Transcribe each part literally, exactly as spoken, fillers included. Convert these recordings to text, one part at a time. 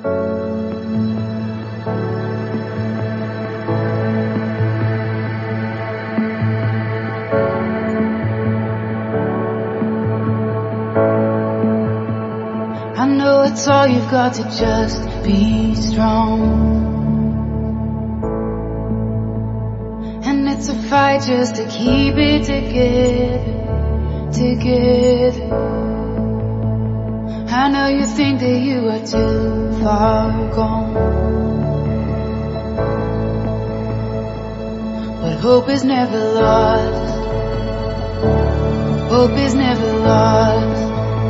I know it's all you've got to just be strong. And it's a fight just to keep it together, together. I know you think that you are too far gone, but hope is never lost. Hope is never lost.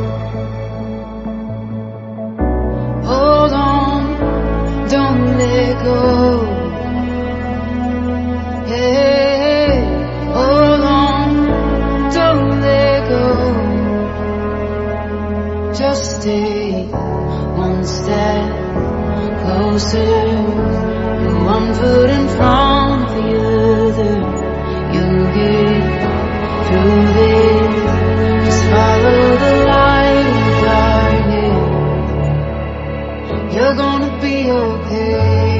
Hold on, don't let go. Hey, hold on, don't let go. Just stay one step closer, put one foot in front of the other. You'll get through this. Just follow the light in the darkness. You're gonna be okay.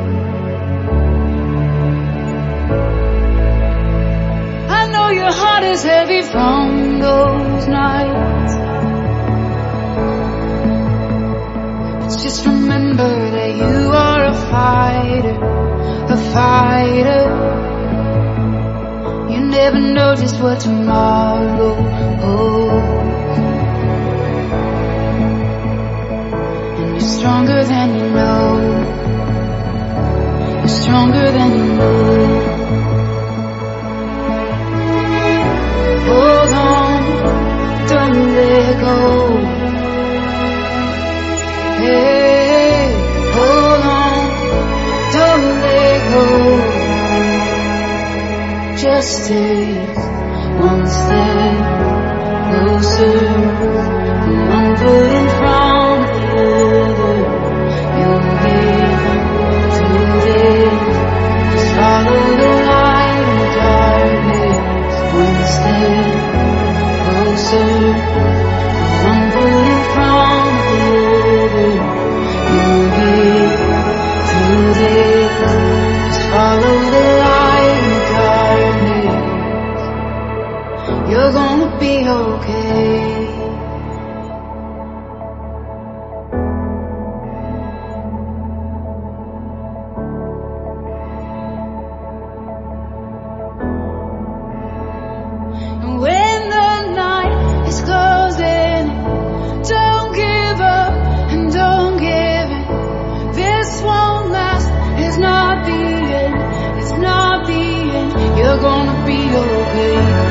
I know your heart is heavy from those nights. Just remember that you are a fighter, a fighter. You never know just what tomorrow holds, and you're stronger than you know. You're stronger than you know. Hold on, don't let go. Hey, hold on, don't let go. Just stay one step closer, put one foot in front of the other. You'll get through this. Just follow the light in the darkness. One step closer, put one foot in front of the other. You'll get through this. Just follow the light in the darkness. You're gonna be okay. And when the night is closing, don't give up and don't give in. This won't last, it's not the end, it's not the end. You're gonna be okay.